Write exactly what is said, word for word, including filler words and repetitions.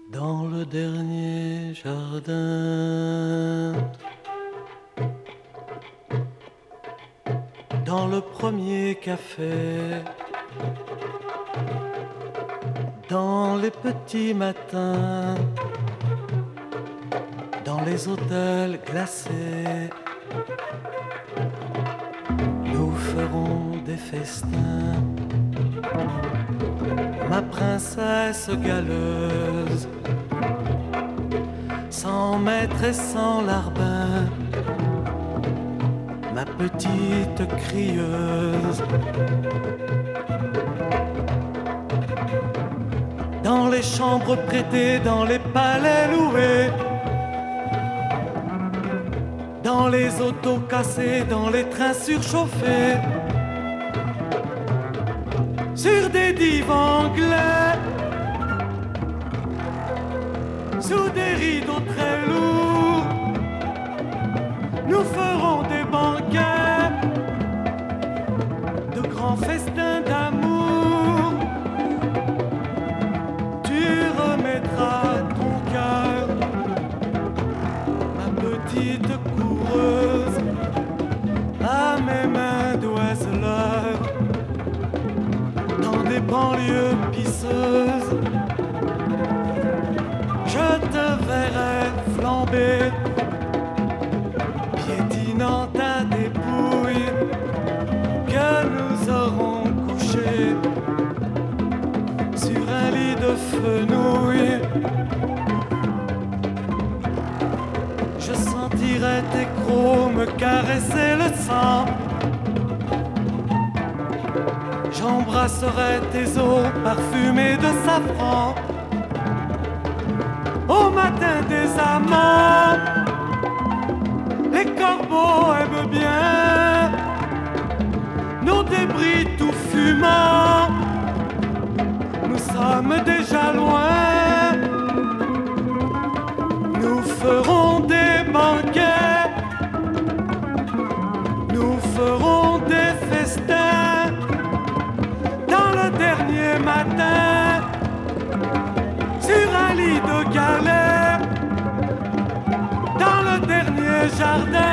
Dans le dernier jardin, dans le premier café, dans les petits matins, dans les hôtels glacés, nous ferons des festins. Ma princesse galeuse, sans maître et sans larbin, ma petite crieuse. Dans les chambres prêtées, dans les palais loués, dans les autos cassées, dans les trains surchauffés, sur des divans anglais, sous des rideaux très lourds, nous ferons des banquets, de grands festins d'amour. Tu remettras ton cœur, ma petite coureuse, à mes mains d'oiseleur, dans des banlieues pisseuses. Je te verrai flamber, piétinant ta dépouille, que nous aurons couché sur un lit de fenouil. Je sentirai tes crocs me caresser le sang. J'embrasserai tes os parfumés de safran. Au matin des amants, les corbeaux aiment bien nos débris tout fumants. Nous sommes déjà loin, nous ferons des banquets, nous ferons des festins. Dans le dernier matin, sur un lit de galets, dans le dernier jardin.